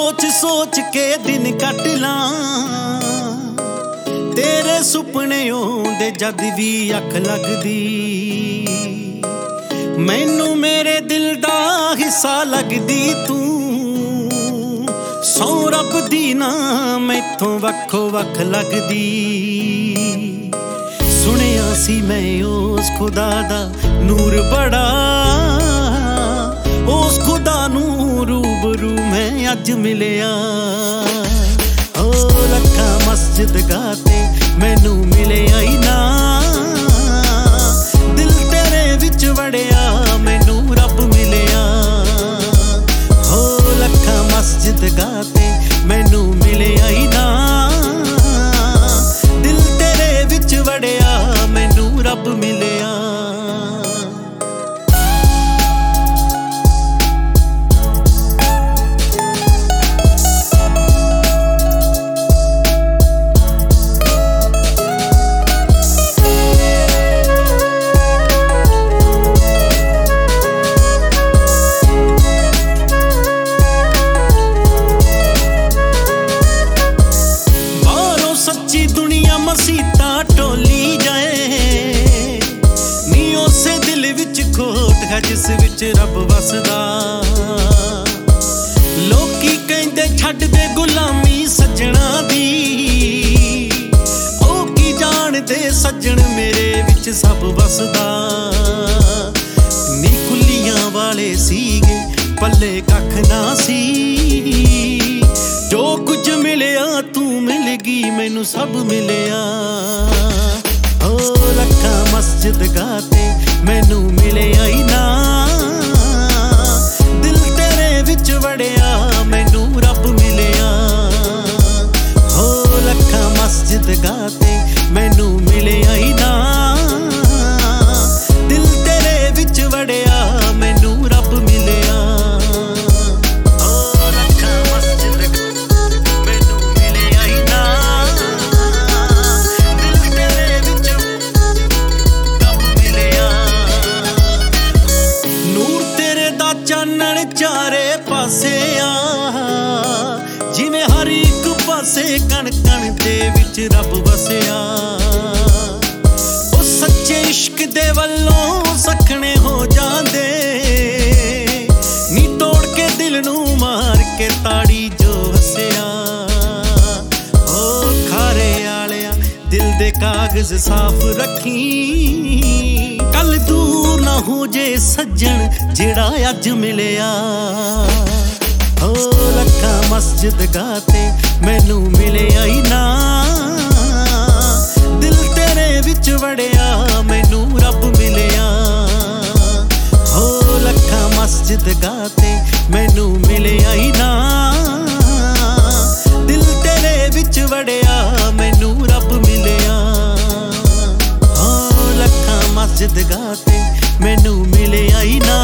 सोच सोच के दिन कट ਲਾਂ तेरे सुपने आउंदे जद भी अख लगदी मैनू मेरे दिल दा हिस्सा लगदी तू सौ रब दी ना मैथों वक्खो वख लगदी सुनिया सी मैं उस खुदा दा नूर बड़ा उस खुदा नू रूबरू मैं अज मिलिया ओ लखा मस्जिद गाते मैनू मिलिया ही ना दिल तेरे विच वड़िया मैनू रब मिलिया हो लखा मस्जिद गाते मैनू मिलिया ही ना दिल तेरे विच वड़िया मैनू रब मिलिया दुनिया मसीता टोली जाए नी उसे दिल विच खोट है जिस विच रब वसदा लोकी कहंदे छड्ड दे गुलामी सजना दी ओ की जानदे सज्जन मेरे विच सब वसदा नी कुलियां वाले सीगे पल्ले कख ना सी जो कुछ मिलिया तू मिल गई मैनू सब मिलिया ओ लखा मस्जिद गाते मैनू मिलिया ही ना दिल तेरे विच वड़िया मैनू रब मिलिया हो लखा मस्जिद गाते मैनू मिलिया ही ना दिल तेरे विच वड़िया मैनू रब मिलिया चानण चारे पासे आ जिवें हर एक पासे कण कण दे विच रब वसिया ओ सच्चे इश्क दे वल्लों सखणे हो जांदे नी तोड़ के दिल नू मार के ताड़ी जो हसिया ओ खारे आलिया दिल दे कागज साफ रखी कल दूर ना हो जे सज्जन जेड़ा अज मिलिया ओ लखा मस्जिद गाते मैनू मिलिया ही ना दिल तेरे विच वड़िया मैनू रब मिलिया हो लखा मस्जिद गाते मैनू मिलिया ही ना दिल तेरे विच वड़िया मैनू रब मिलिया हो लखा मस्जिद गाते मैनू मिलिया ही ना